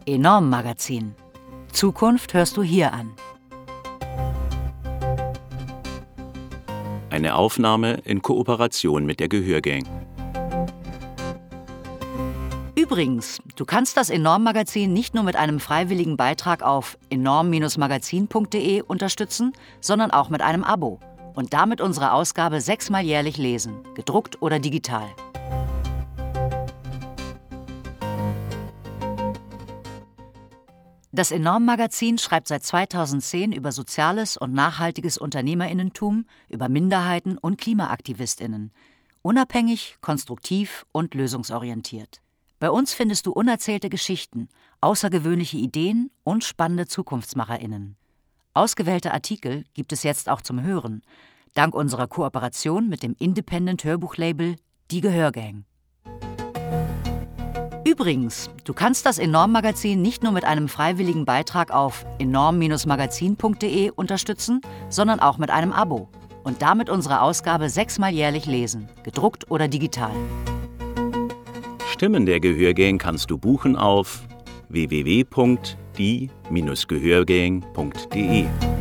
Enorm Magazin. Zukunft hörst du hier an. Eine Aufnahme in Kooperation mit der Gehörgang. Übrigens, du kannst das Enorm Magazin nicht nur mit einem freiwilligen Beitrag auf enorm-magazin.de unterstützen, sondern auch mit einem Abo und damit unsere Ausgabe 6-mal jährlich lesen, gedruckt oder digital. Das Enorm Magazin schreibt seit 2010 über soziales und nachhaltiges Unternehmerinnentum, über Minderheiten und KlimaaktivistInnen. Unabhängig, konstruktiv und lösungsorientiert. Bei uns findest du unerzählte Geschichten, außergewöhnliche Ideen und spannende ZukunftsmacherInnen. Ausgewählte Artikel gibt es jetzt auch zum Hören, dank unserer Kooperation mit dem Independent-Hörbuchlabel Die Gehörgang. Übrigens, du kannst das Enorm Magazin nicht nur mit einem freiwilligen Beitrag auf enorm-magazin.de unterstützen, sondern auch mit einem Abo und damit unsere Ausgabe 6-mal jährlich lesen, gedruckt oder digital. Stimmen der Gehörgang kannst du buchen auf www.die-gehörgang.de.